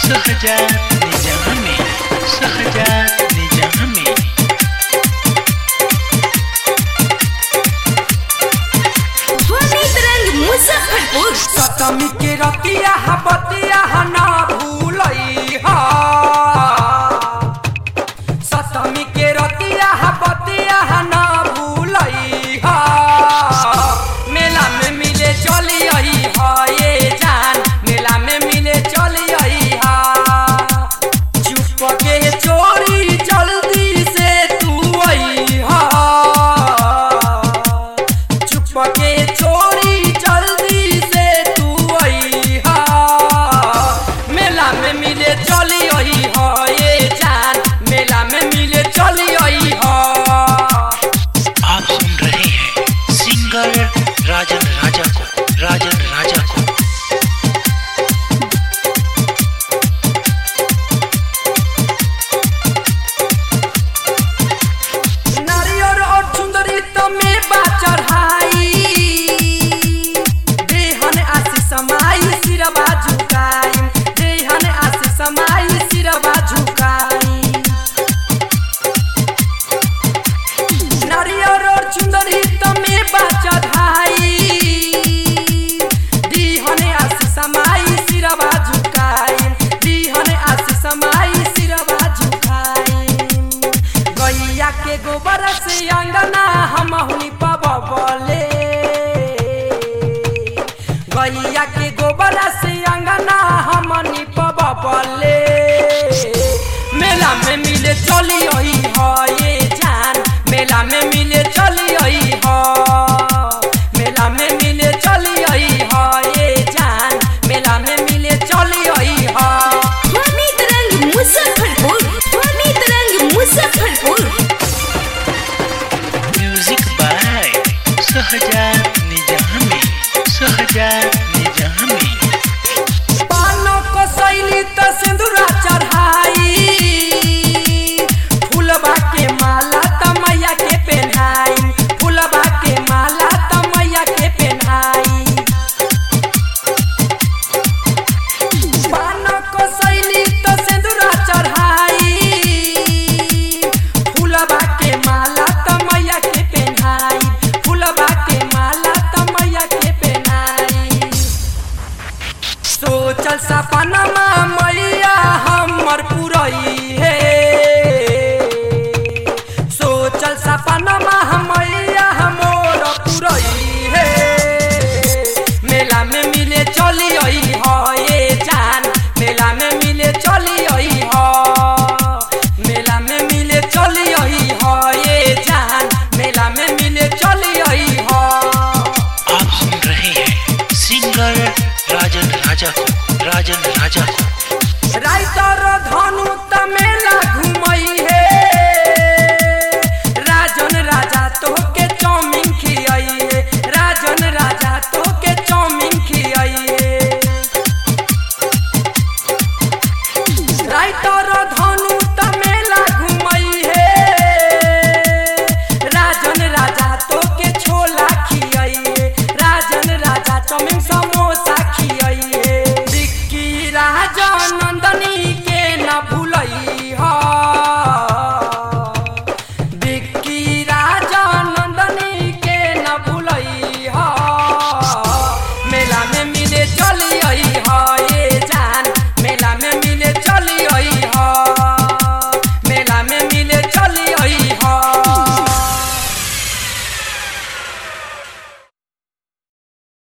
सहजा निजाम में, सहजा निजाम में। मुजफ्फरपुर सतमी के रतिया बतिया ना भूलई हा, सतमी के रतिया बतिया ना भूलई हा। मेला में मिले चली आई हा ये जान, मेला में मिले चली आई हा। चुप के चोरी जल्दी से तू आई हा, चुप के चोरी जल्दी से तू आई हा। मेला में मिले चली आई हा ये जान, मेला में मिले चली आई हा। आप सुन रहे हैं सिंगर राजन राजा को, राजन राजा को। नारियल और चुंदरी तमे बा चढ़ाई, देहन आशीष समाई सिरवा झुकाई, देहन आशीष समाई सिरवा झुकाई। नारियल और चुंदरी तमे बा चढ़ाई, देहन आशीष समाई सिरवा झुकाई, देहन आशीष समाई सिरवा झुकाई। गैया के गोबर से अंगना हम हुनी पबले, गैया के गोबर से अंगना हम पबले। मेला में मिले चली आई हा ये जान, मेला में मिले चली आई हा, मेला में मिले चली आई हा ये जान, मेला में मिले चली आई हा। मुजफ्फरपुर, मुजफ्फरपुर। म्यूजिक बाय सहजा निजाम में, सहजा निजाम में। पानो को सैली त सिंदूरा चढ़ाई, फूलबा के माला त मैया के पहनाई, फूलबा के माला त मैया के पहनाई। पानो को सैली त सिंदूरा चढ़ाई, फूलबा के माला त मैया के पहनाई, फूलबा के माला त मैया के पहनाई। सोचल सपनमा मैया हमर पुरई हे, सोचल सपनमा मैया हमर पुरई हे। मेला में मिले चली आई हा ये जान, मेला में मिले चली आई हा, मेला में मिले चली आई हा ये जान, मेला में मिले चली आई हा। आप सुन रहे हैं सिंगर राजन राजा को, राजन राजा को।